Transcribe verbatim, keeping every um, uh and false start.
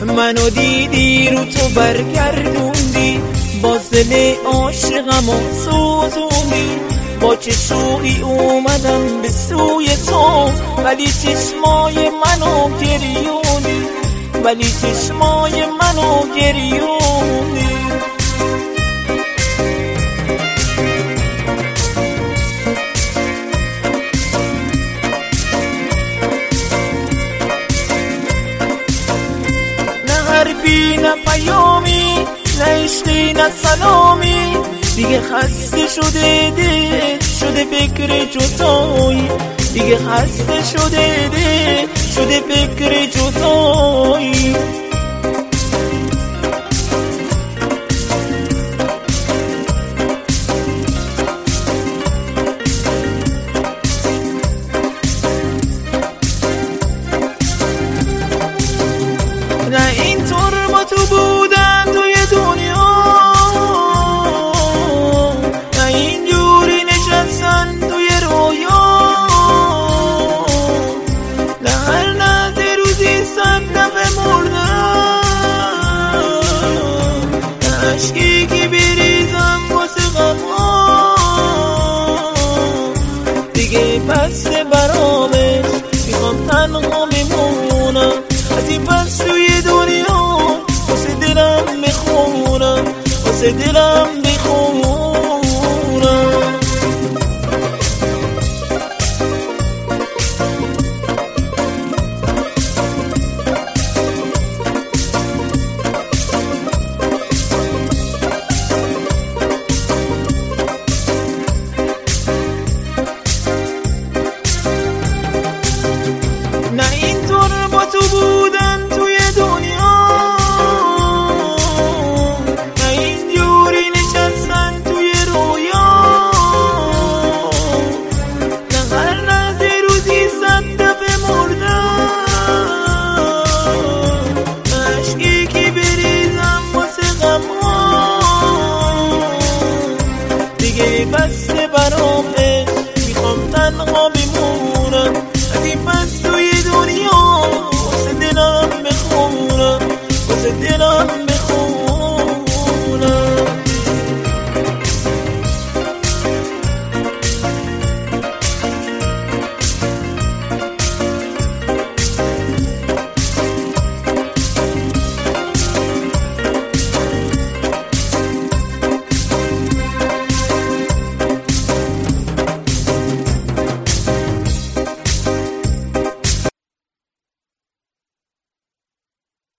منو دیدی رو تو برگردوندی، باز دل عاشقمو سوزوندی. با چه شوقی اومدم به سوی تو، ولی چشمای منو گریوندی، ولی چشمای منو گریوندی. نه حرفی نه پیامی، نه عشقی نه سلامی، دیگه خسته شده دل شده فکر جدایی، دیگه خسته شده دل شده فکر جدایی. نه اینطور با تو بودن توی دنیا، نه اینجوری نشستن توی رویا، نه هر لحظه روزی صد دفعه مردن، نه عشقی که بریزم واسه غما، دیگه بس برامش میخوام تنها بمونم. از این پس توی دنیا واسه دلم میخونم، واسه دلم